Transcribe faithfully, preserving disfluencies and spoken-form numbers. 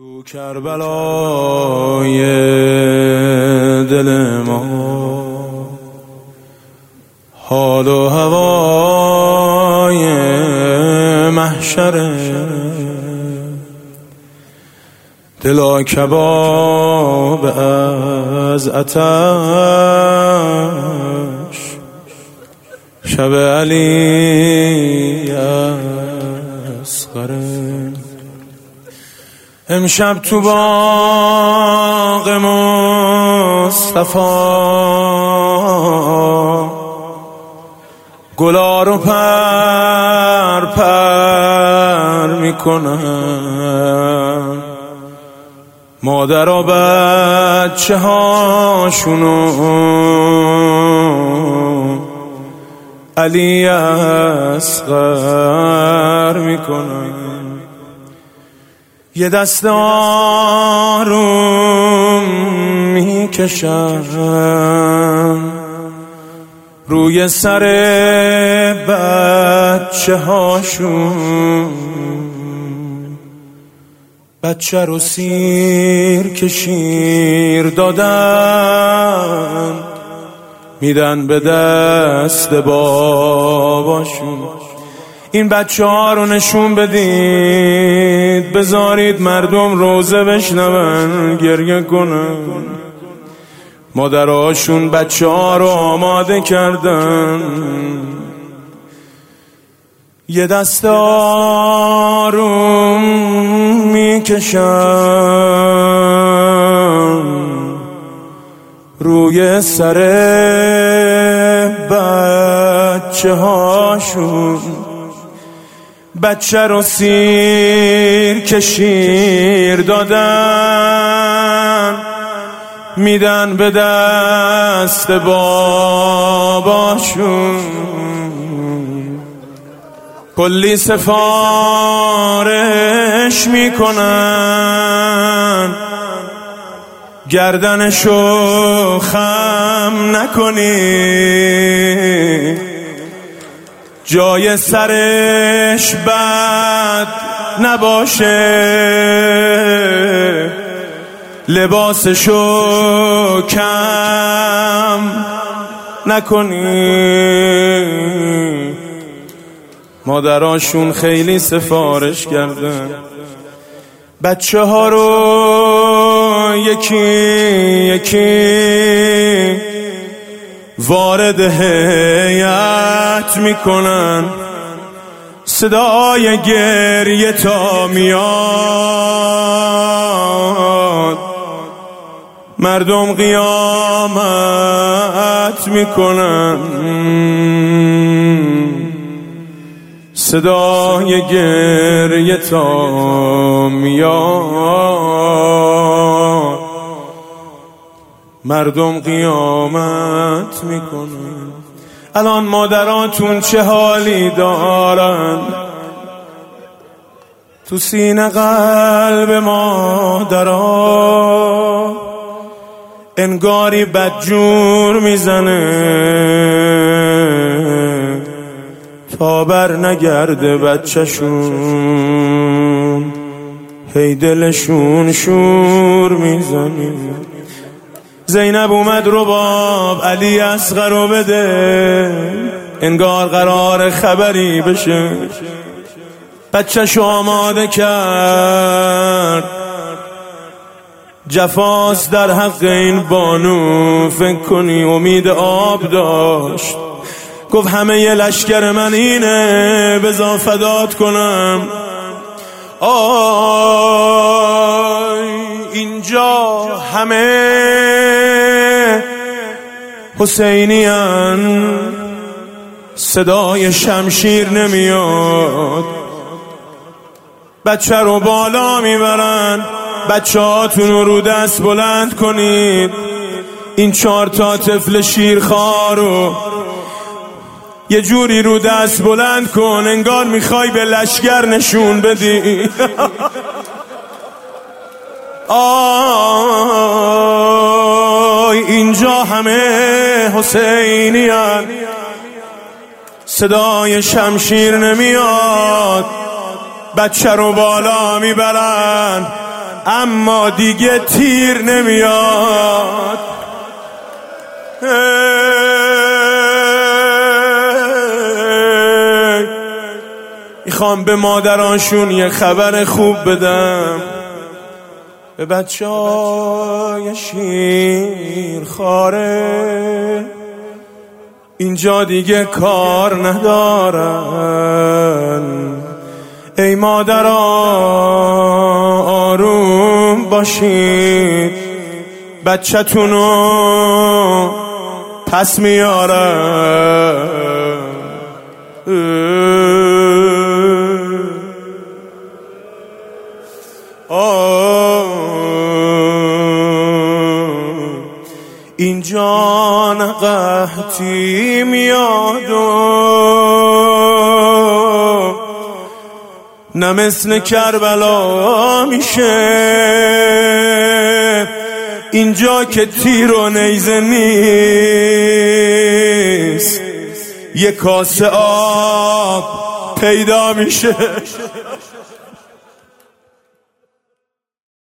تو کربلای دل ما حال و هوای محشر دلا کباب از آتش شب علی اصغر امشب تو باغ مصطفی گلا رو پر پر میکنن، مادر و بچه هاشونو علی اصغر میکنن. یه دست آروم میکشم روی سر بچه هاشون، بچه رو سیر که شیر دادن میدن به دست باباشون. این بچه ها رو نشون بدید، بذارید مردم روزه بشنون گریه کنن. مادراشون بچه ها رو آماده کردن. یه دست آروم میکشم روی سر بچه هاشون، بچه رو سیر که شیر دادن میدن به دست باباشون. کلی سفارش میکنن گردنشو خم نکنی، جای سرش بد نباشه، لباسشو کم نکنی. مادراشون خیلی سفارش کردن، بچه ها رو یکی یکی وارد هیئت میکنن. صدای گریه تا میاد، مردم قیامت میکنن. صدای گریه تا میاد، مردم قیامت میکنن. الان مادراتون چه حالی دارن؟ تو سینه قلب مادرها انگاری بدجور میزنه تا بر نگرده بچه‌شون، هی دلشون شور میزنه. زینب اومد رباب علی اصغر رو بده، انگار قرار خبری بشه. بچه‌شو آماده کرد، جفاست در حق این بانو، فکر کنی امید آب داشت. گفت همه ی لشکر من اینه، بذار فدات کنم. آی اینجا همه حسینیان، صدای شمشیر نمیاد. بچه رو بالا میبرن، بچه هاتون رو رو دست بلند کنید. این چهار تا طفل شیرخوارو یه جوری رو دست بلند کن انگار میخوای به لشگر نشون بدی. آی اینجا همه حسینیان، صدای شمشیر نمیاد. بچه رو بالا میبرن، اما دیگه تیر نمیاد. میخوام به مادرانشون یه خبر خوب بدم، به بچه های شیر خاره اینجا دیگه کار ندارن. ای مادرها آروم باشید، بچه‌تونو پس میارن. اینجا نه قحطی میاد و نه مثل کربلا میشه. اینجا که تیر و نیزه نیست، یه کاسه آب پیدا میشه.